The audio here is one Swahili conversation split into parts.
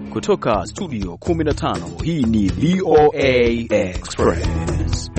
Kutoka studio 15, hii ni VOA Express.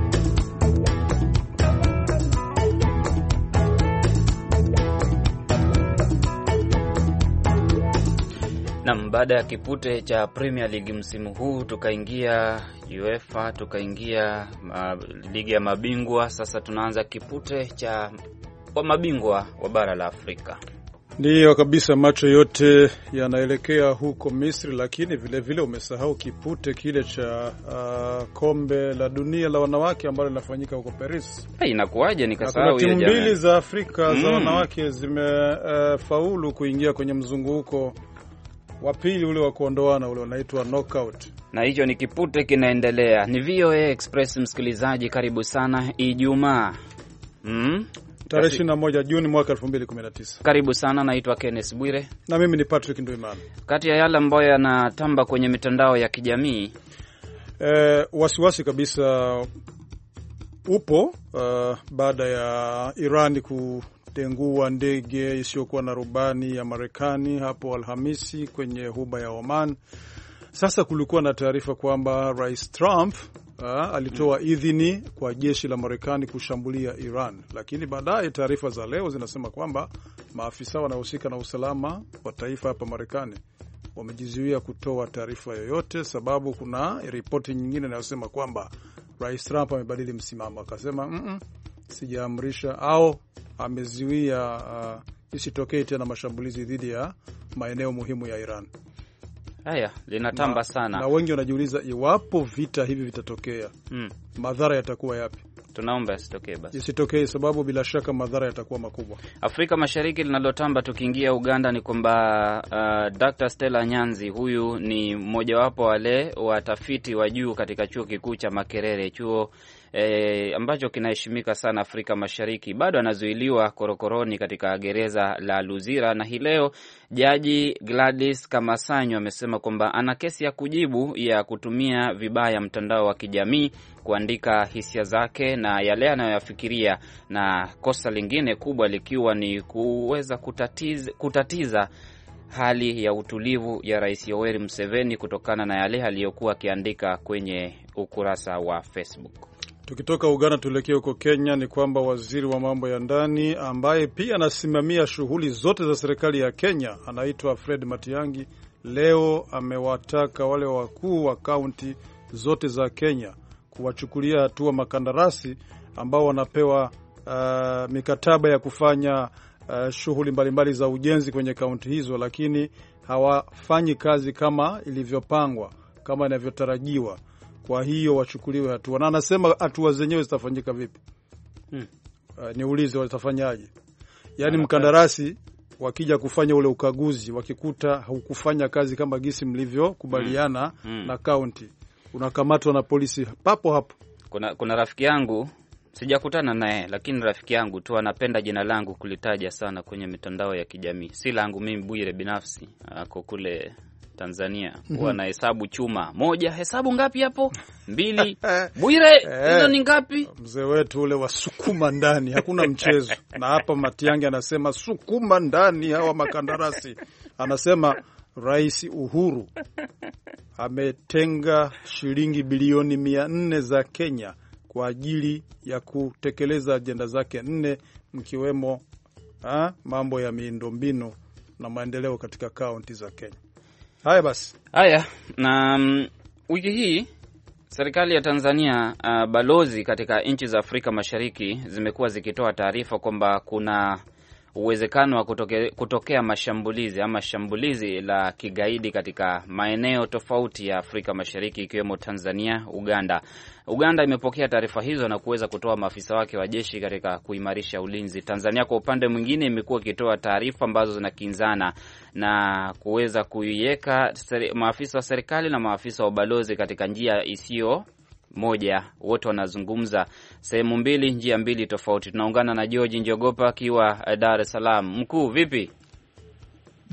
Naam, baada ya kipute cha Premier League msimu huu tukaingia UEFA, tukaingia ligi ya mabingwa, sasa tunaanza kipute cha mabingwa wa bara la Afrika. Ndiyo kabisa, macho yote yanaelekea huko Misri, lakini vile vile umesahau kipute kile cha kombe la dunia la wanawake ambalo linafanyika huko Paris. Inakuwaje nikasahau hiyo jana? Timu mbili za Afrika za wanawake zimefaulu kuingia kwenye mzunguko wa pili, ule wa kuondoana, ule unaitwa knockout. Na hicho ni kipute kinaendelea. Ni VOA Express, msikilizaji, karibu sana. Ijumaa tarehe 21 Juni mwaka 2019. Karibu sana, naitwa Kenneth Bwire na mimi ni Patrick Nduimana. Kati ya yale ambayo yanatamba kwenye mitandao ya kijamii, wasiwasi kabisa upo baada ya Iran kutengua ndege isiyokuwa na rubani ya Marekani hapo Alhamisi kwenye huba ya Oman. Sasa kulikuwa na taarifa kwamba Rais Trump alitoa idhini kwa jeshi la Marekani kushambulia Iran, lakini baadaye taarifa za leo zinasema kwamba maafisa wanaohusika na usalama wa taifa hapa Marekani wamejizuia kutoa taarifa yoyote, sababu kuna ripoti nyingine inayosema kwamba Rais Trump amebadili msimamo, akasema sijaamrisha au amezuia isitokee tena mashambulizi dhidi ya maeneo muhimu ya Iran. Haya, linatamba sana. Na wengi wanajiuliza iwapo vita hivi vitatokea, madhara yatakuwa yapi? Tunaomba isitokee basi. Isitokee, sababu bila shaka madhara yatakuwa makubwa. Afrika Mashariki linalotamba, tukiingia Uganda, ni kwamba Dr. Stella Nyanzi, huyu ni mmojawapo wale watafiti wa juu katika chuo kikuu cha Makerere, chuo ambacho kinaheshimika sana Afrika Mashariki, bado anazuiliwa korokoroni katika gereza la Luzira, na hii leo Jaji Gladys Kamasanyo amesema kwamba ana kesi ya kujibu ya kutumia vibaya mtandao wa kijamii kuandika hisia zake na yale anayoyafikiria, na kosa lingine kubwa likiwa ni kuweza kutatiza hali ya utulivu ya Rais Yoweri Museveni kutokana na yale aliyokuwa akiandika kwenye ukurasa wa Facebook. Tukitoka Uganda tuelekee huko Kenya, ni kwamba waziri wa mambo ya ndani ambaye pia anasimamia shughuli zote za serikali ya Kenya, anaitwa Fred Matiang'i, leo amewataka wale wakuu wa kaunti zote za Kenya kuwachukulia hatua makandarasi ambao wanapewa mikataba ya kufanya shughuli mbalimbali za ujenzi kwenye kaunti hizo, lakini hawafanyi kazi kama ilivyopangwa, kama inavyotarajiwa. Kwa hiyo wachukuliwe hatua, na anasema hatua zenyewe zitafanyika vipi? Niulize, watafanyaje? Yaani mkandarasi wakija kufanya ule ukaguzi, wakikuta haukufanya kazi kama gisi mlivyokubaliana na kaunti, unakamatwa na polisi papo hapo. Kuna rafiki yangu, sijakutana naye, lakini rafiki yangu tu anapenda jina langu kulitaja sana kwenye mitandao ya kijamii. Si langu mimi Bwire binafsi, ako kule Tanzania. Wanahesabu chuma. Moja, hesabu ngapi hapo? 2. Bwire, hizo ni ngapi? Mzee wetu ule wasukuma ndani, hakuna mchezo. Na hapa Matiang'i anasema sukuma ndani hawa makandarasi. Anasema Rais Uhuru ametenga shilingi bilioni 400 za Kenya kwa ajili ya kutekeleza ajenda zake 4, mkiwemo mambo ya miundombinu na maendeleo katika kaunti za Kenya. Haya basi. Haya, na wiki hii serikali ya Tanzania, balozi katika nchi za Afrika Mashariki zimekuwa zikitoa taarifa kwamba kuna uwezekano wa kutokea mashambulizi ama shambulizi la kigaidi katika maeneo tofauti ya Afrika Mashariki ikiwemo Tanzania, Uganda. Uganda imepokea taarifa hizo na kuweza kutoa maafisa wake wa jeshi katika kuimarisha ulinzi. Tanzania kwa upande mwingine imekuwa ikitoa taarifa ambazo zinakinzana na kuweza kuiweka maafisa wa serikali na maafisa wa balozi katika njia isiyo moja. Wote wanazungumza sehemu mbili, njia mbili tofauti. Tunaungana na George Njogopa akiwa Dar es Salaam. Mkuu, vipi?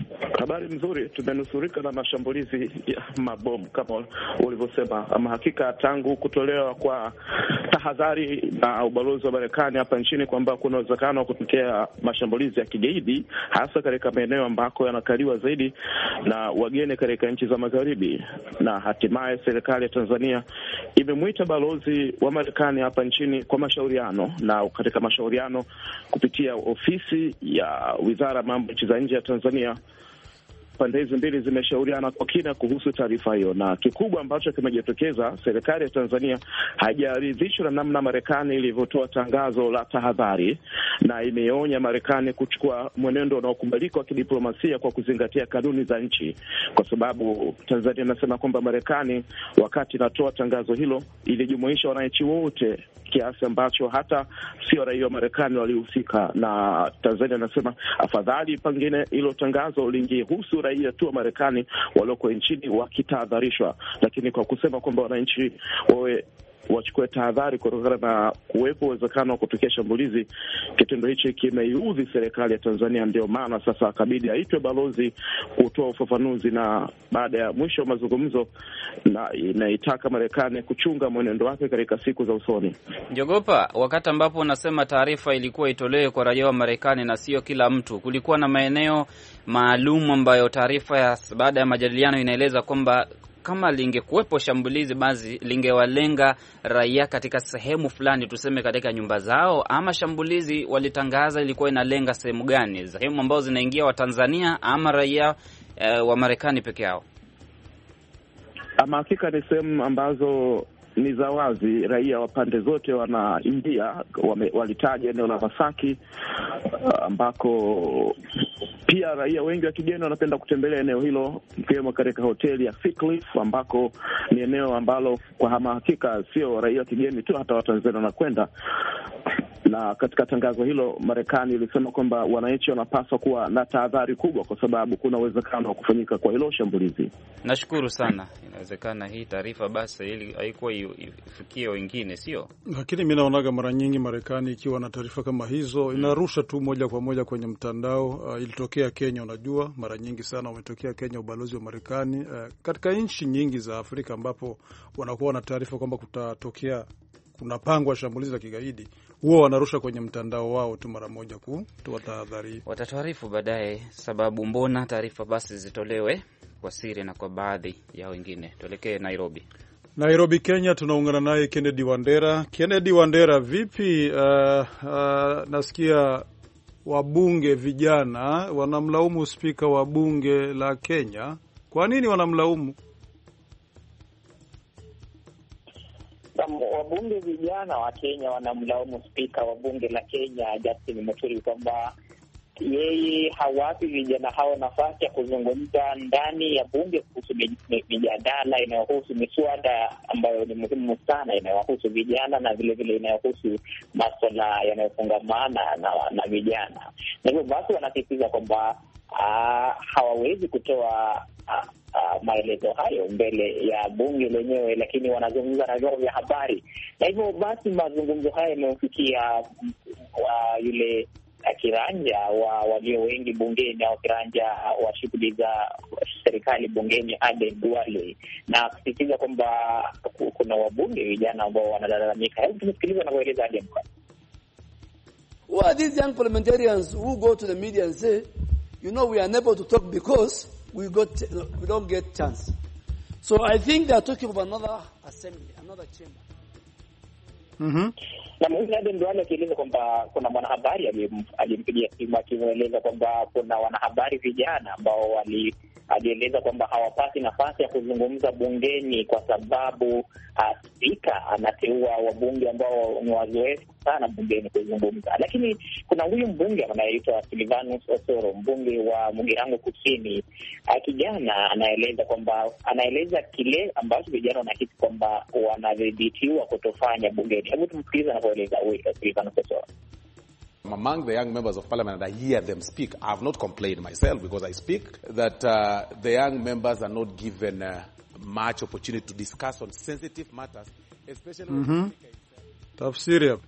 Habari nzuri, tumenusurika na mashambulizi ya mabomu kama ulivyosema. Ama hakika tangu kutolewa kwa tahadhari na ubalozi wa Marekani hapa nchini kwamba kuna uwezekano wa kutokea mashambulizi ya kigaidi hasa katika maeneo ambako yanakaliwa zaidi na wageni katika nchi za magharibi, na hatimaye serikali ya Tanzania imemwita balozi wa Marekani hapa nchini kwa mashauriano, na katika mashauriano kupitia ofisi ya Wizara ya Mambo ya Nchi za Nje ya Tanzania, pande hizi mbili zimeshauriana kwa kina kuhusu taarifa hiyo, na kikubwa ambacho kimejitokeza, serikali ya Tanzania haijaridhishwa na namna Marekani ilivyotoa tangazo la tahadhari, na imeonya Marekani kuchukua mwenendo unaokubalika wa kidiplomasia kwa kuzingatia kanuni za nchi, kwa sababu Tanzania inasema kwamba Marekani wakati inatoa tangazo hilo ilijumuisha wananchi wote, kiasi ambacho hata sio raia wa Marekani walihusika, na Tanzania inasema afadhali pengine hilo tangazo lingehusu raia tu wa Marekani walioko nchini wakitahadharishwa, lakini kwa kusema kwamba wananchi wawe wachukue tahadhari kutokana na kuwepo uwezekano wa kutokea shambulizi, kitendo hichi kimeiudhi serikali ya Tanzania. Ndio maana sasa akabidi aitwe balozi kutoa ufafanuzi, na baada ya mwisho wa mazungumzo na inaitaka Marekani kuchunga mwenendo wake katika siku za usoni. Jogopa, wakati ambapo unasema taarifa ilikuwa itolewe kwa raia wa Marekani na sio kila mtu, kulikuwa na maeneo maalum ambayo taarifa ya baada ya majadiliano inaeleza kwamba kama lingekuwepo shambulizi basi lingewalenga raia katika sehemu fulani, tuseme katika nyumba zao, ama shambulizi walitangaza ilikuwa inalenga sehemu gani? Sehemu ambazo zinaingia wa Tanzania ama raia wa Marekani peke yao? Ama hakika ni sehemu ambazo ni za wazi, raia wa pande zote wanaingia. Walitaja eneo la Masaki ambako pia raia wengi wa kigeni wanapenda kutembelea eneo hilo, ikiwemo katika hoteli ya Seacliff ambako ni eneo ambalo kwa hakika sio raia wa kigeni tu, hata Watanzania wanakwenda. Na katika tangazo hilo Marekani ilisema kwamba wananchi wanapaswa kuwa na tahadhari kubwa kwa sababu kuna uwezekano wa kufanyika kwa hilo shambulizi. Nashukuru sana. Inawezekana hii taarifa basi ili haikuwa ifikie wengine, sio? Lakini mimi naonaga mara nyingi Marekani ikiwa na taarifa kama hizo inarusha tu moja kwa moja kwenye mtandao. Ilitokea Kenya, unajua mara nyingi sana umetokea Kenya ubalozi wa Marekani katika nchi nyingi za Afrika ambapo wanakuwa na taarifa kwamba kunapangwa shambulizi la kigaidi, huo wanarusha kwenye mtandao wao tu mara moja kutoa tahadhari. Watatuarifu baadaye sababu mbona taarifa basi zitolewe kwa siri na kwa baadhi ya wengine. Tuelekee Nairobi, Kenya. Tunaungana naye Kennedy Wandera. Kennedy Wandera, vipi? Nasikia wabunge vijana wanamlaumu spika wa bunge la Kenya. Kwa nini wanamlaumu? Wabunge vijana wa Kenya wanamlaumu spika wa bunge la Kenya Justin Muturi kwamba yeye hawapi vijana hao nafasi ya kuzungumza ndani ya bunge kuhusu mijadala inayohusu miswada ambayo ni muhimu sana inayohusu vijana na vile vile inayohusu masuala yanayofungamana na vijana. Na hivyo basi wanasisitiza kwamba hawawezi kutoa maelezo hayo mbele ya bunge lenyewe, lakini wanazungumza na vyombo vya habari. Na hivyo basi mazungumzo haya yamefikia yule kiranja wa walio wengi bungeni au kiranja wa shughuli za serikali bungeni Aden Duale, na kusisitiza kwamba kuna wabunge vijana ambao wanalalamika. Hebu tusikilize anavyoeleza Aden Duale. Who are these young parliamentarians who go to the media and say, you know, we are unable to talk because we don't get chance? So I think they are talking of another assembly, another chamber. Na mwingine Aden Duale akieleza kwamba kuna mwanahabari alimpigia simu akimweleza kwamba kuna wanahabari vijana ambao alieleza kwamba hawapati nafasi ya kuzungumza bungeni kwa sababu spika anateua wabunge ambao ni wazoefu sana bungeni kuzungumza. Lakini kuna huyu mbunge anayeitwa Silvanus Osoro, mbunge wa Mugirango Kusini, kijana anaeleza kile ambacho vijana wanahisi kwamba wanadhibitiwa kutofanya bungeni. Hebu tumsikilize anapoeleza Silvanus Osoro. Among the young members of parliament, and I hear them speak. I have not complained myself because I speak, that the young members are not given much opportunity to discuss on sensitive matters, especially Tafsiri hapo.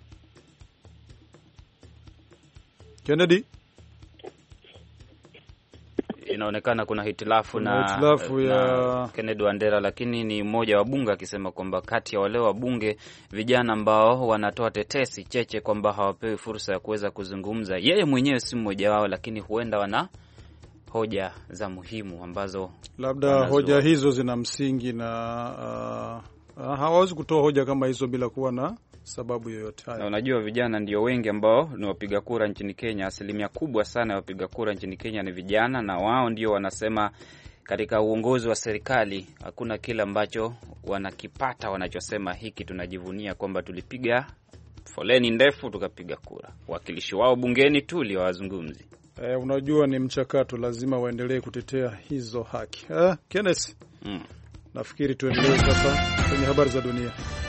Kennedy? inaonekana kuna hitilafu na Kennedy Wandera, lakini ni mmoja wa bunge akisema kwamba kati ya wale wa bunge vijana ambao wanatoa tetesi cheche kwamba hawapewi fursa ya kuweza kuzungumza, yeye mwenyewe si mmoja wao, lakini huenda wana hoja za muhimu ambazo labda hoja hizo zina msingi na hawawezi kutoa hoja kama hizo bila kuwa na sababu yoyote. Na unajua vijana ndio wengi ambao ni wapiga kura nchini Kenya. Asilimia kubwa sana ya wapiga kura nchini Kenya ni vijana, na wao ndio wanasema katika uongozi wa serikali hakuna kile ambacho wanakipata wanachosema hiki tunajivunia kwamba tulipiga foleni ndefu tukapiga kura. Wakilishi wao bungeni tu ndio wazungumzi. Unajua ni mchakato, lazima waendelee kutetea hizo haki. Kenneth, nafikiri tuendelee sasa kwenye habari za dunia.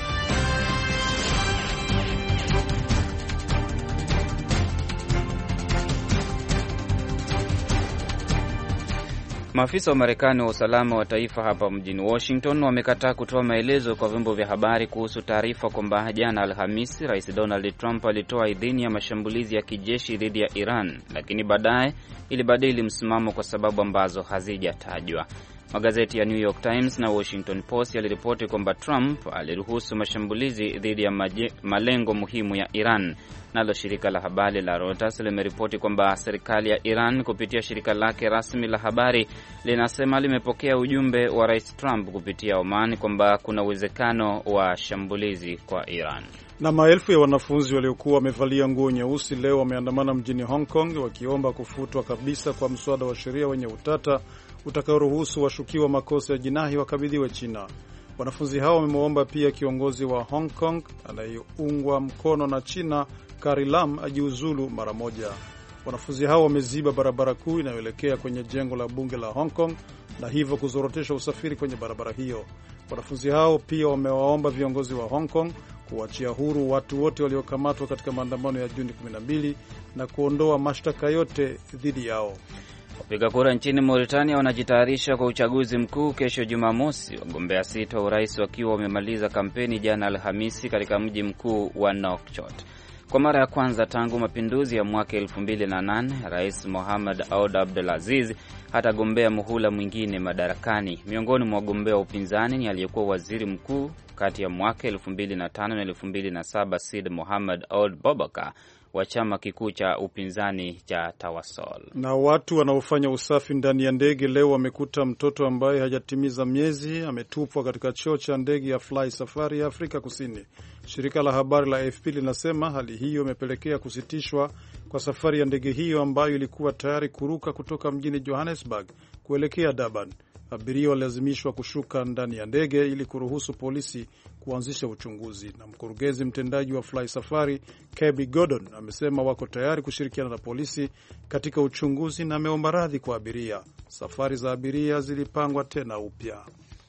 Maafisa wa Marekani wa usalama wa taifa hapa mjini Washington wamekataa kutoa maelezo kwa vyombo vya habari kuhusu taarifa kwamba jana Alhamisi Rais Donald Trump alitoa idhini ya mashambulizi ya kijeshi dhidi ya Iran, lakini baadaye ilibadili msimamo kwa sababu ambazo hazijatajwa. Magazeti ya New York Times na Washington Post yaliripoti kwamba Trump aliruhusu mashambulizi dhidi ya malengo muhimu ya Iran. Nalo shirika la habari la Reuters limeripoti kwamba serikali ya Iran kupitia shirika lake rasmi la habari linasema limepokea ujumbe wa Rais Trump kupitia Oman kwamba kuna uwezekano wa shambulizi kwa Iran. Na maelfu ya wanafunzi waliokuwa wamevalia nguo nyeusi leo wameandamana mjini Hong Kong wakiomba kufutwa kabisa kwa mswada wa sheria wenye utata utakaoruhusu washukiwa makosa ya jinai wakabidhiwe China. Wanafunzi hao wameomba pia kiongozi wa Hong Kong anayeungwa mkono na China, Carrie Lam, ajiuzulu mara moja. Wanafunzi hao wameziba barabara kuu inayoelekea kwenye jengo la bunge la Hong Kong na hivyo kuzorotesha usafiri kwenye barabara hiyo. Wanafunzi hao pia wamewaomba viongozi wa Hong Kong kuachia huru watu wote waliokamatwa katika maandamano ya Juni 12 na kuondoa mashtaka yote dhidi yao. Wapiga kura nchini Mauritania wanajitayarisha kwa uchaguzi mkuu kesho Jumamosi, wagombea 6 wa urais wakiwa wamemaliza kampeni jana Alhamisi katika mji mkuu wa Nouakchott. Kwa mara ya kwanza tangu mapinduzi ya mwaka 2008, Rais Mohamed Ould Abdelaziz hatagombea muhula mwingine madarakani. Miongoni mwa wagombea wa upinzani ni aliyekuwa waziri mkuu kati ya mwaka 2005 na 2007 Sid Mohamed Ould Boubacar wa chama kikuu cha upinzani cha Tawasol. Na watu wanaofanya usafi ndani ya ndege leo wamekuta mtoto ambaye hajatimiza miezi ametupwa katika choo cha ndege ya Fly Safari ya Afrika Kusini. Shirika la habari la AFP linasema hali hiyo imepelekea kusitishwa kwa safari ya ndege hiyo ambayo ilikuwa tayari kuruka kutoka mjini Johannesburg kuelekea Durban. Abiria walazimishwa kushuka ndani ya ndege ili kuruhusu polisi kuanzisha uchunguzi. Na mkurugenzi mtendaji wa Fly Safari, Kirby Gordon, amesema wako tayari kushirikiana na polisi katika uchunguzi na ameomba radhi kwa abiria. Safari za abiria zilipangwa tena upya.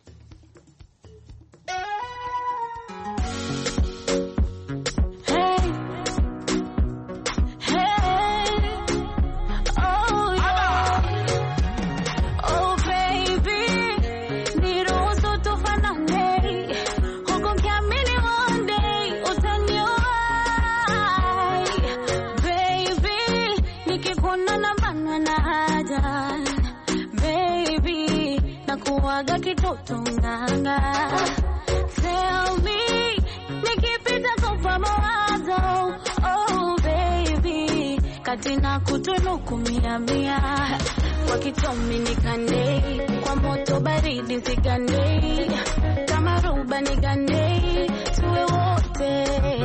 Waga kitoto nganga. Tell me, nikipita kwa mawazo. Oh baby, katina kutunuku mia mia. Wakitomi nikande, kwa moto baridi zigande. Kama ruba nigande, tuwe wote.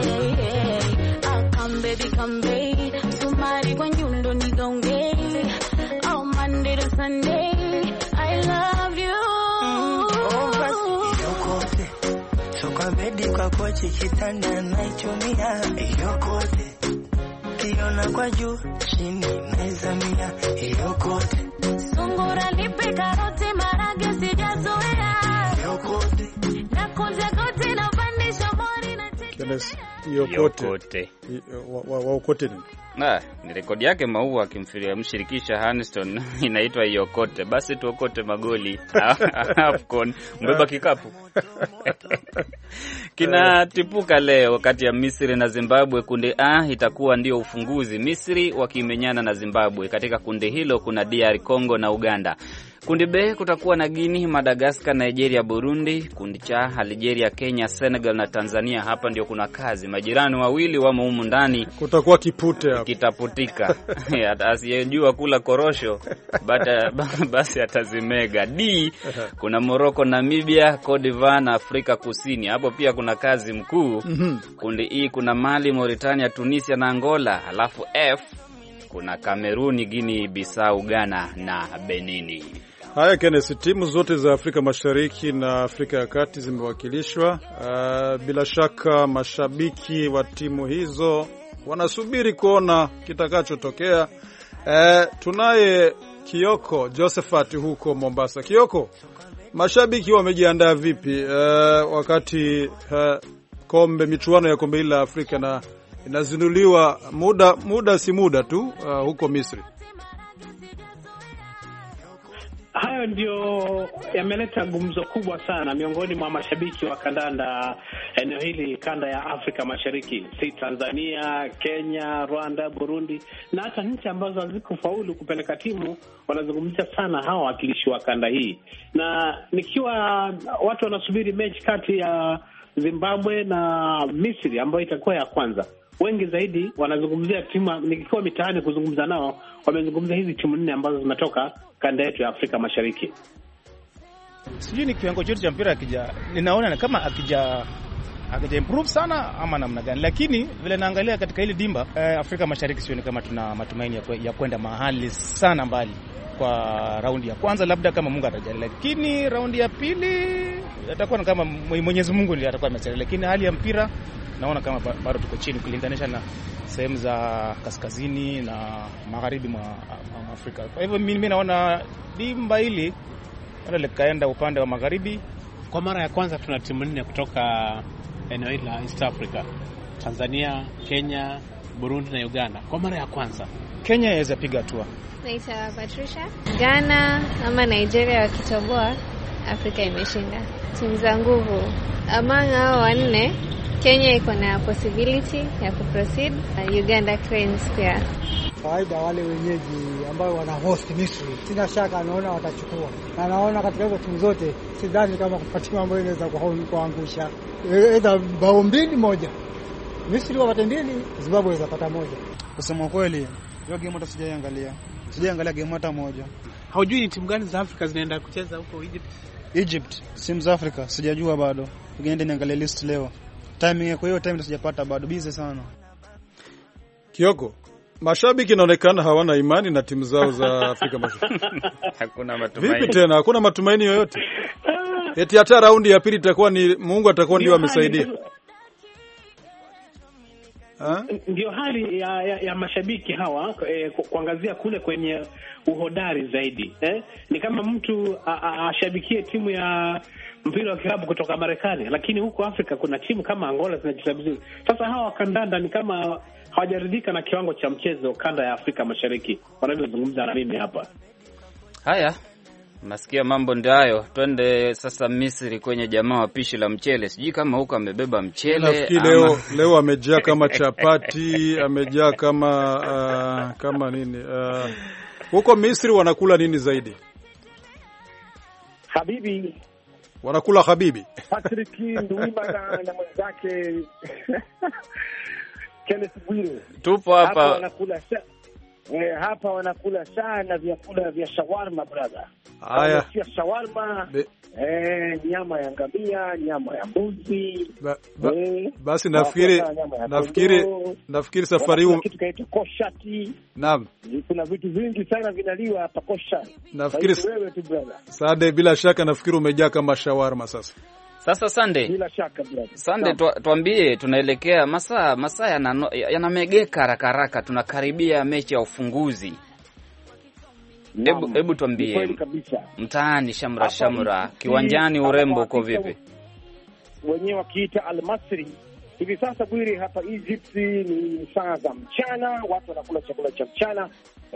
Come baby, come baby, sumari kwa nyundo nigonge. Oh Monday to Sunday, I love you. Bedi kwa kochi kitanda naichumia yokote. Kiona kwa juu chini naizamia yokote. Sungura nipe karoti marage sijazoea yokote. Na kunja kote na pandisha mori na Kenneth Yokote. Waokote nini? Ni rekodi yake Maua akimshirikisha Haniston inaitwa Yokote. Basi tuokote magoli AFCON mbeba kikapu. Kinatipuka leo kati ya Misri na Zimbabwe. Kundi A itakuwa ndio ufunguzi, Misri wakimenyana na Zimbabwe. Katika kundi hilo kuna DR Congo na Uganda. Kundi B kutakuwa na Guinea, Madagascar, Nigeria, Burundi. Kundi C Algeria, Kenya, Senegal na Tanzania. Hapa ndio kuna kazi. Majirani wawili wamo humu ndani. Kutakuwa kipute hapo. Kitaputika. Asiyejua kula korosho basi atazimega. D kuna Morocco, Namibia, Cote d'Ivoire na Afrika Kusini. Hapo pia kuna kazi mkuu. Kundi E kuna Mali, Mauritania, Tunisia na Angola. Alafu F kuna Kameruni, Guinea Bissau, Ghana na Benini. Haya Kenneth, timu zote za Afrika Mashariki na Afrika ya Kati zimewakilishwa. Bila shaka mashabiki wa timu hizo wanasubiri kuona kitakachotokea. Tunaye Kioko Josephat huko Mombasa. Kioko, mashabiki wamejiandaa vipi wakati michuano ya kombe la Afrika na inazinuliwa muda si muda tu huko Misri? Hayo ndio yameleta gumzo kubwa sana miongoni mwa mashabiki wa kandanda eneo hili, kanda ya Afrika Mashariki, si Tanzania, Kenya, Rwanda, Burundi na hata nchi ambazo hazikufaulu kupeleka timu. Wanazungumzia sana hawa wakilishi wa kanda hii, na nikiwa watu wanasubiri mechi kati ya Zimbabwe na Misri ambayo itakuwa ya kwanza. Wengi zaidi wanazungumzia timu, nikiwa mitaani kuzungumza nao, wamezungumzia hizi timu 4 ambazo zinatoka kanda yetu ya Afrika Mashariki. Sijui ni kiwango chote cha mpira ninaona kama akija improve sana ama namna gani, lakini vile naangalia katika hili dimba Afrika Mashariki sioni kama tuna matumaini ya kwenda mahali sana mbali kwa raundi ya kwanza, labda kama Mungu atajali, lakini raundi ya pili atakuwa kama Mwenyezi Mungu ndiye atakuwa amesalia, lakini hali ya mpira naona kama bado tuko chini kulinganisha na sehemu za kaskazini na magharibi mwa Afrika. Kwa hivyo mimi naona dimba hili ndio kaenda upande wa magharibi. Kwa mara ya kwanza tuna timu 4 kutoka eneo hili la East Africa: Tanzania, Kenya, Burundi na Uganda. Kwa mara ya kwanza Kenya inaweza piga hatua. Naitwa Patricia. Ghana ama Nigeria wakitoboa, Afrika imeshinda. Timu za nguvu among hao 4, Kenya iko na possibility ya kuproceed, Uganda Cranes pia. Faida wale wenyeji ambao wana host Misri, sina shaka naona watachukua. Na naona katika hizo timu zote sidhani kama kupatia mambo inaweza kuangusha. Aidha bao 2-1. Misri wapate 2, Zimbabwe zapata 1. Kusema kweli, hiyo game hata sijaangalia game hata moja. Haujui ni timu gani za Afrika zinaenda kucheza huko Egypt, timu za Afrika sijajua bado. Ningeenda niangalie list leo. Timing kwa hiyo time sijapata bado, busy sana. Kioko, mashabiki inaonekana hawana imani na timu zao za Afrika Mashariki. Hakuna matumaini. Vipi tena? Hakuna matumaini yoyote? Eti hata raundi ya pili itakuwa ni Mungu atakuwa ndio amesaidia. Ndio hali ya mashabiki hawa kuangazia kule kwenye uhodari zaidi. Ni kama mtu ashabikie timu ya mpira wa kikapu kutoka Marekani, lakini huko Afrika kuna timu kama Angola zinacheza vizuri. Sasa hawa kandanda ni kama hawajaridhika na kiwango cha mchezo kanda ya Afrika Mashariki wanavyozungumza na mimi hapa. Haya, nasikia mambo ndio hayo. Twende sasa Misri kwenye jamaa wa pishi la mchele. Sijui kama huko amebeba mchele. Nafikiri leo amejaa kama chapati, amejaa kama nini? Huko Misri wanakula nini zaidi? Habibi. Wanakula habibi. Patrick Nduwimana na mwenzake Kenneth Bwire. Tupo hapa. Hapa wanakula sana vyakula vya shawarma brother. Haya. Shawarma, nyama ya ngamia, nyama ya mbuzi. Basi nafikiri safari hii kitu kaitwa koshati. Naam. Kuna vitu vingi sana vinaliwa hapa koshati. Nafikiri wewe tu brother. Sade, bila shaka nafikiri umejaa kama shawarma sasa. Sasa Sunday. Bila shaka brother. Sunday, tuambie tunaelekea masaa yanamegeka haraka, tunakaribia mechi ya ufunguzi. Hebu tuambie mtaani shamra kiwanjani urembo uko vipi? Wenyewe wakiita Al-Masri Hivi sasa Bwire, hapa Egypt ni saa za mchana, watu wanakula chakula cha mchana,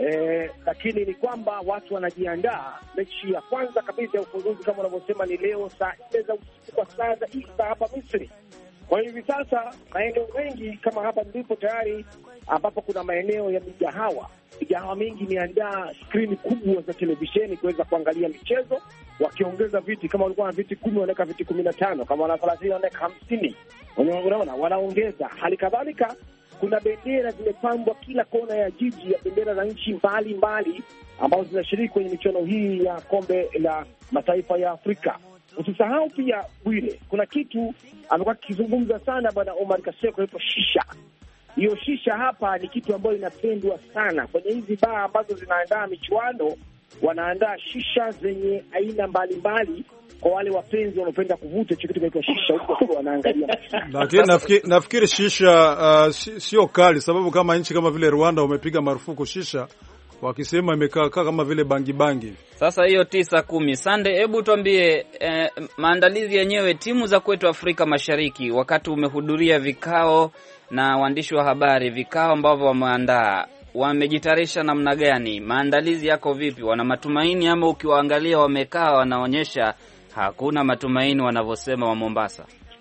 lakini ni kwamba watu wanajiandaa. Mechi ya kwanza kabisa ya ufunguzi kama wanavyosema ni leo saa 4 za usiku kwa saa za Isa hapa Misri. Kwa hivi sasa maeneo mengi kama hapa ndipo tayari ambapo kuna maeneo ya migahawa mingi imeandaa skrini kubwa za televisheni kuweza kuangalia michezo, wakiongeza viti. Kama walikuwa na viti 10 wanaweka viti 15, kama wana 30 wanaweka 50. Unaona, wanaongeza. Hali kadhalika kuna bendera zimepambwa kila kona ya jiji, ya bendera za nchi mbalimbali ambazo zinashiriki kwenye michuano hii ya kombe la mataifa ya Afrika. Usisahau pia Bwire, kuna kitu amekuwa kizungumza sana Bwana Omar Kaseko, hapo shisha. Hiyo shisha hapa ni kitu ambayo inapendwa sana kwenye hizi baa ambazo zinaandaa michuano. Wanaandaa shisha zenye aina mbalimbali kwa wale wapenzi wanaopenda kuvuta kitu kinaitwa shisha, huko wanaangalia. Lakini nafikiri shisha sio kali, sababu kama nchi kama vile Rwanda wamepiga marufuku shisha, wakisema imekaa kama vile bangi. Sasa hiyo 9-10. Sande, hebu tuambie maandalizi yenyewe, timu za kwetu Afrika Mashariki, wakati umehudhuria vikao na waandishi wa habari, vikao ambavyo wameandaa, wamejitayarisha namna gani? Maandalizi yako vipi? Wana matumaini ama ukiwaangalia wamekaa wanaonyesha hakuna matumaini wanavyosema wa Mombasa?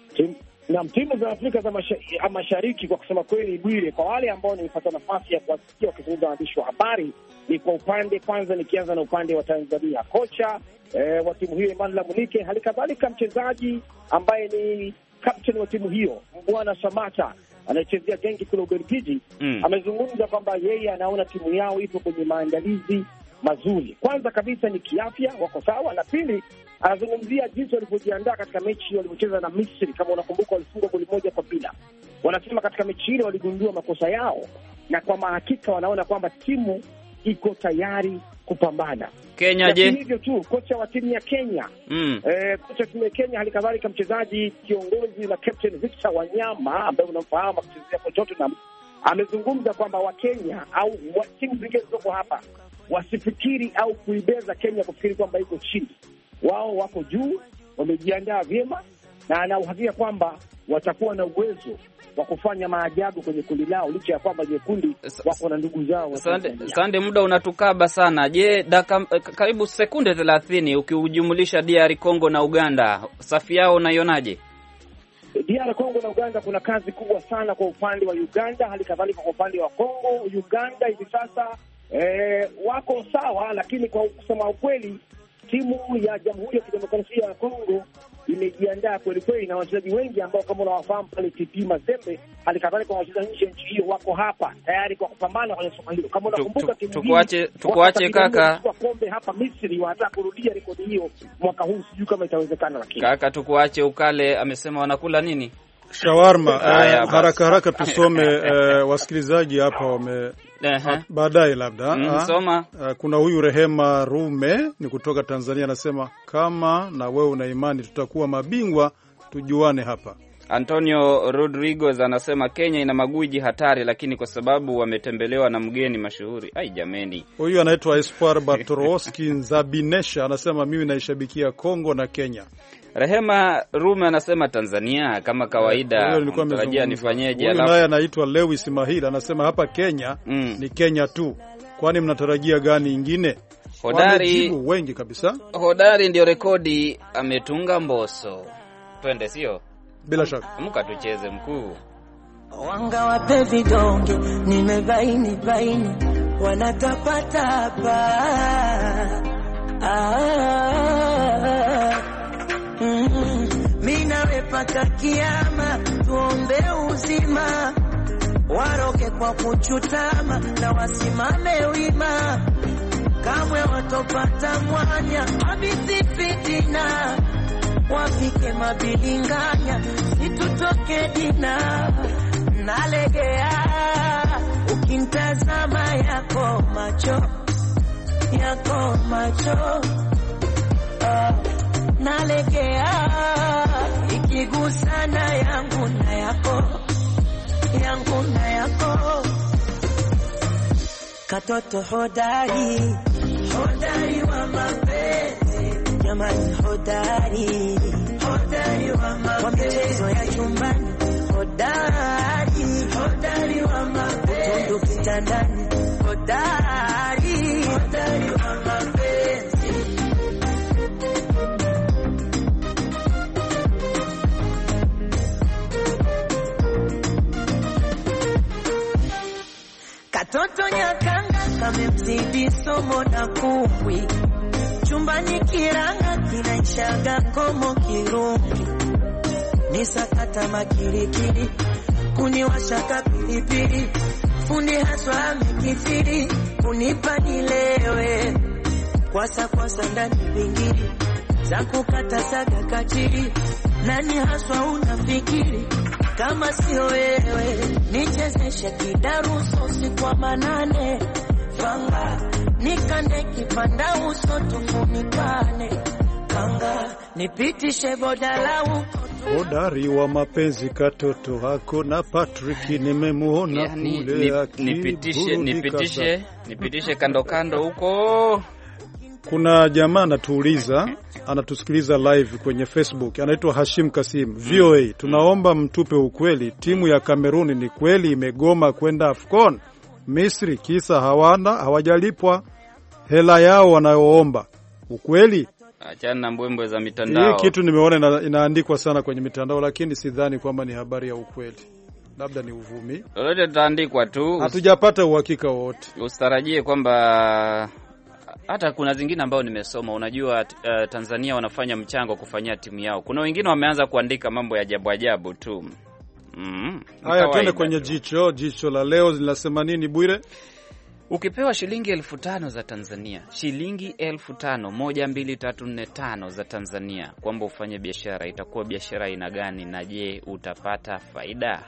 Timu za Afrika za Mashariki kwa kusema kweli Bwire, kwa wale ambao nilipata nafasi ya kuwasikia wakizungumza waandishi wa habari, ni kwa upande kwanza, nikianza na upande wa Tanzania, kocha wa timu hiyo Emmanuel Munike, hali kadhalika mchezaji ambaye ni captain wa timu hiyo Bwana Samata anayechezea Genki kule Ubelgiji, amezungumza kwamba yeye anaona timu yao ipo kwenye maandalizi mazuri. Kwanza kabisa ni kiafya, wako sawa, na pili anazungumzia jinsi walivyojiandaa katika mechi waliocheza na Misri. Kama unakumbuka, walifungwa goli 1-0. Wanasema katika mechi ile waligundua makosa yao, na kwa hakika wanaona kwamba timu iko tayari kupambana. Kenya je? Hivyo tu kocha wa timu ya Kenya kocha wa timu ya Kenya, hali kadhalika mchezaji kiongozi na captain Victor Wanyama ambaye unamfahamu akichezea kwa Tottenham, amezungumza kwamba Wakenya au timu zingine zilizoko hapa wasifikiri au kuibeza Kenya kufikiri kwamba iko chini. Wao wako juu, wamejiandaa vyema, na ana uhakika kwamba watakuwa na uwezo wa kufanya maajabu kwenye kundi lao, licha ya kwamba kundi wako na ndugu zao. Sande, muda unatukaba sana. Je, karibu sekunde 30 ukiujumulisha DR Congo na Uganda, safi yao unaionaje? DR Congo na Uganda kuna kazi kubwa sana kwa upande wa Uganda, hali kadhalika kwa upande wa Congo. Uganda hivi sasa wako sawa, lakini kwa kusema ukweli timu ya Jamhuri ya Kidemokrasia ya Kongo imejiandaa kweli kweli, na wachezaji wengi ambao kama unawafahamu pale TP Mazembe, hali kadhalika wachezaji nje nchi hiyo wako hapa tayari kwa kupambana kwenye soka hilo. Kama unakumbuka timu tukuache kaka kwa kombe hapa Misri, wanataka kurudia rekodi hiyo mwaka huu, sijui kama itawezekana. Lakini kaka, tukuache ukale, amesema wanakula nini? Shawarma. Haraka tusome wasikilizaji hapa wame baadaye labda soma. Kuna huyu Rehema Rume ni kutoka Tanzania, anasema kama na wewe una imani tutakuwa mabingwa, tujuane hapa. Antonio Rodriguez anasema Kenya ina magwiji hatari, lakini kwa sababu wametembelewa na mgeni mashuhuri. Ai jameni. Huyu anaitwa Espoir Bartoroski Nzabinesha, anasema mimi naishabikia Kongo na Kenya. Rehema Rume anasema Tanzania kama kawaida, natarajia nifanyeje? Alafu naye anaitwa Lewis Mahila anasema hapa Kenya ni Kenya tu, kwani mnatarajia gani ingine? Hodari wengi kabisa. Hodari ndio rekodi ametunga Mbosso. Twende sio? Bila shaka. Amka tucheze mkuu. Wanga wape vidonge nimebaini wanatapata hapa. Mina wepaka kiama tuombe uzima, waroke kwa kuchutama na wasimame wima, kamwe watopata mwanya habisi fitina, wafike mabilinganya situtoke dina. Nalegea ukintazama yako macho nalegea ikigusana yangu na yako katoto hodari wa mapenzi jamani, hodari wa mapenzi wa michezo ya chumbani, hodari, hodari wa mapenzi, utundu kitandani, hodari, hodari wa mapenzi. Katoto nyakanga kamemzidi somo na kumbwi, chumbani kiranga kinaishaga komo kirungi, nisakata makirikiri kuniwashaka pilipili, fundi haswa amekithiri kunipa nilewe, kwasa ndani vingiri za kukata saga kachiri, nani haswa unafikiri kama sio wewe? Nichezeshe kidaruso siku wa manane, fanga nikande kipanda uso tufunikane, kanga nipitishe bodala uko. Hodari wa mapenzi katoto hako na Patrick nimemuona kule nipitishe kando huko. Kuna jamaa anatusikiliza live kwenye Facebook, anaitwa Hashim Kasim. VOA, tunaomba mtupe ukweli, timu ya Kameruni ni kweli imegoma kwenda AFCON Misri kisa hawajalipwa hela yao wanayoomba? Ukweli? Achana na mbwembwe za mitandao. Hii kitu nimeona inaandikwa sana kwenye mitandao, lakini sidhani kwamba ni habari ya ukweli. Labda ni uvumi. Lolote tutaandikwa tu. Hatujapata uhakika wote. Usitarajie kwamba hata kuna zingine ambao nimesoma, unajua Tanzania wanafanya mchango kufanyia timu yao. Kuna wengine wameanza kuandika mambo ya ajabu tu. Haya, twende kwenye jicho la leo linasema nini, Bwire? Ukipewa shilingi 5,000 za Tanzania, shilingi 5,000, 1 2 3 4 5 za Tanzania, kwamba ufanye biashara, itakuwa biashara aina gani na je utapata faida?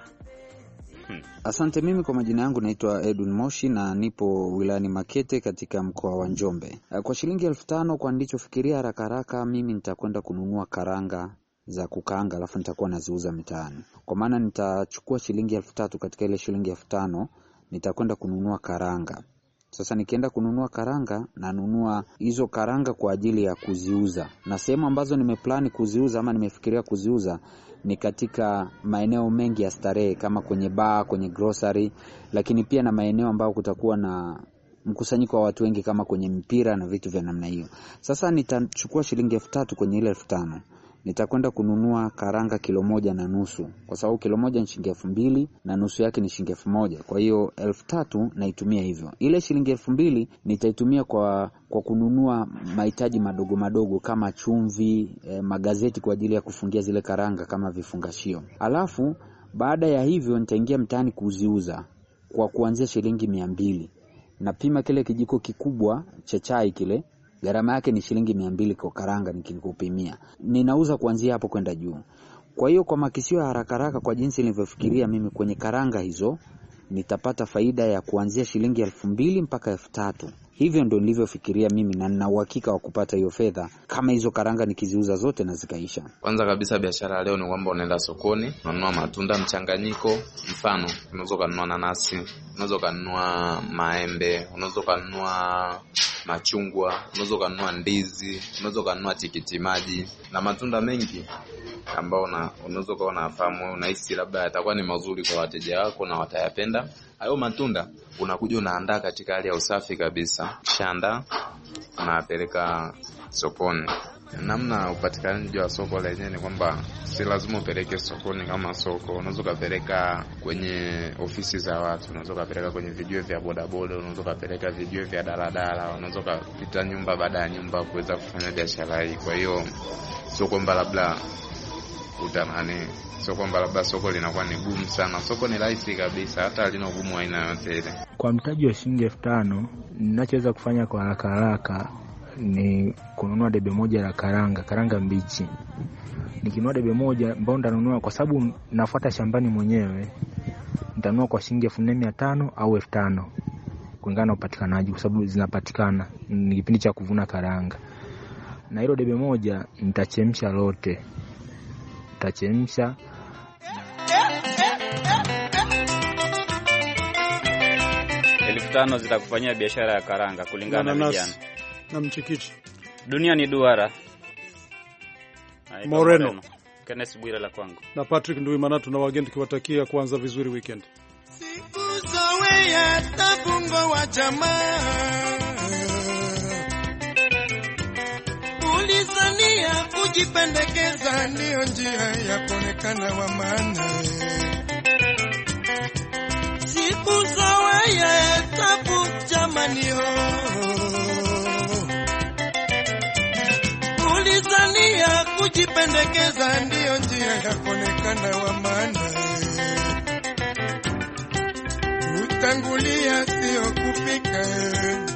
Asante. Mimi kwa majina yangu naitwa Edwin Moshi na nipo wilayani Makete katika mkoa wa Njombe. Kwa shilingi 5,000 kwa ndichofikiria haraka mimi nitakwenda kununua karanga za kukaanga, alafu nitakuwa naziuza mitaani. Kwa maana nitachukua shilingi 3,000 katika ile shilingi 5,000 nitakwenda kununua karanga. Sasa nikienda kununua karanga, nanunua hizo karanga kwa ajili ya kuziuza. Na sehemu ambazo nimeplani kuziuza ama nimefikiria kuziuza ni katika maeneo mengi ya starehe kama kwenye bar, kwenye grocery, lakini pia na maeneo ambayo kutakuwa na mkusanyiko wa watu wengi kama kwenye mpira na vitu vya namna hiyo. Sasa nitachukua shilingi 3,000 kwenye ile 5,000. Nitakwenda kununua karanga kilo 1.5, kwa sababu kilo 1 ni shilingi 2,000 na nusu yake ni shilingi 1,000. Kwa hiyo 3,000 naitumia hivyo. Ile shilingi 2,000 nitaitumia kwa kununua mahitaji madogo kama chumvi, magazeti kwa ajili ya kufungia zile karanga kama vifungashio. Alafu baada ya hivyo nitaingia mtaani kuziuza kwa kuanzia shilingi 200. Napima kile kijiko kikubwa cha chai kile, gharama yake ni shilingi 200 kwa karanga nikikupimia. Ninauza kuanzia hapo kwenda juu. Kwa hiyo kwa makisio ya haraka kwa jinsi nilivyofikiria mimi kwenye karanga hizo nitapata faida ya kuanzia shilingi 2,000 mpaka 3,000. Hivyo ndio nilivyofikiria mimi na nina uhakika wa kupata hiyo fedha kama hizo karanga nikiziuza zote na zikaisha. Kwanza kabisa biashara leo ni kwamba unaenda sokoni, unanunua matunda mchanganyiko. Mfano, unaweza kununua nanasi, unaweza kununua maembe, unaweza kununua machungwa, unaweza kununua ndizi, unaweza kununua tikiti maji na matunda mengi ambao unaweza kuona afahamu unahisi labda yatakuwa ni mazuri kwa wateja wako na watayapenda. Hayo matunda unakuja unaandaa katika hali ya usafi kabisa. Shanda unapeleka sokoni. Namna upatikanaji wa soko lenyewe ni kwamba si lazima upeleke sokoni kama soko. Unaweza kupeleka kwenye ofisi za watu, unaweza kupeleka kwenye vijiwe vya bodaboda, unaweza kupeleka vijiwe vya daladala, unaweza kupita nyumba baada ya nyumba kuweza kufanya biashara hii. Kwa hiyo sio kwamba labda soko linakuwa ni gumu sana. Soko ni rahisi kabisa, hata halina ugumu wa aina yote ile. Kwa mtaji wa shilingi 5,000 ninachoweza kufanya kwa haraka ni kununua debe moja la karanga mbichi. Nikinunua debe moja ambao nitanunua kwa sababu nafuata shambani mwenyewe, nitanunua kwa shilingi 4,500 au 5,000 kulingana na upatikanaji, kwa sababu zinapatikana ni kipindi cha kuvuna karanga. Na hilo debe moja nitachemsha lote. Nitachemsha 5,000 zitakufanyia biashara ya karanga kulingana na vijana. Na mchikichi. Dunia ni duara. Moreno. Kenneth Bwire la kwangu. Na Patrick Nduimana, tuna wageni tukiwatakia kuanza vizuri weekend. Uzowea tabungo wa jamaa, ulizania kujipendekeza ndiyo njia ya kuonekana wa maana. Siku zowea tabu jamani ho, ulizania kujipendekeza ndiyo njia ya kuonekana wa maana. Tangulia sio kufika.